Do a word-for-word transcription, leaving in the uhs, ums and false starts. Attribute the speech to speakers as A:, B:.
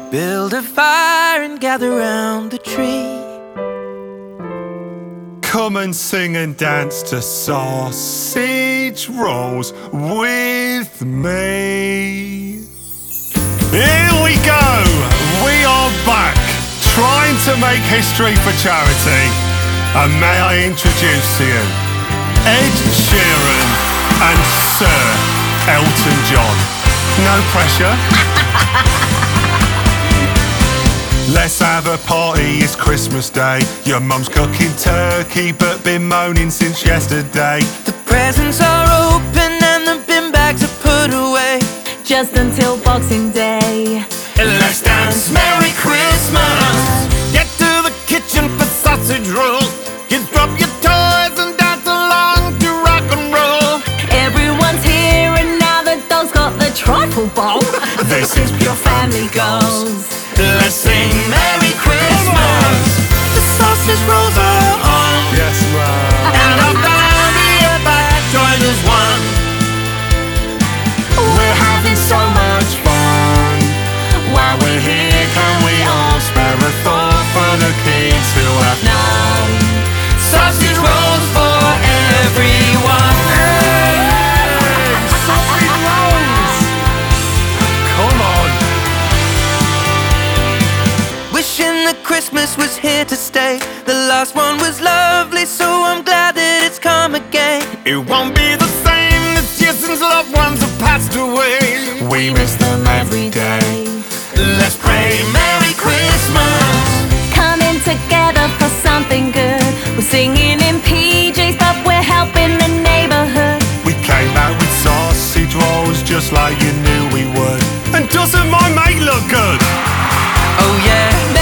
A: Build a fire and gather round the tree.
B: Come and sing and dance to sausage rolls with me. Here we go! We are back, trying to make history for charity. And may I introduce to you Ed Sheeran and Sir Elton John. No pressure. Let's have a party, it's Christmas Day. Your mum's cooking turkey but been moaning since yesterday.
A: The presents are open and the bin bags are put away.
C: Just until Boxing Day.
A: Let's dance Merry Christmas.
D: Get to the kitchen for sausage rolls. Kids, drop your toys and dance along to rock and roll.
C: Everyone's here and now the dog's got the trifle bowl.
A: This is pure family goals.
D: Let's sing Merry Christmas.
A: The sausage rolls are on,
B: Yes, man.
D: And our family are back, join as one.
B: We're having so much fun. While we're here, can we all spare a thought for the kids who have none?
A: sausage rolls for everyone.
B: Sausage rolls! Come on.
A: Wishing that Christmas was here to stay. The last one was lovely, so I'm glad that it's come again.
D: It won't be the same this year since loved ones have passed away.
B: We miss them every day.
A: Let's pray Merry Christmas.
C: Coming together for something good. We're singing in P Js, but we're helping the neighborhood.
B: We came out with sausage rolls just like you knew we would. And doesn't my mate look good?
A: Oh yeah,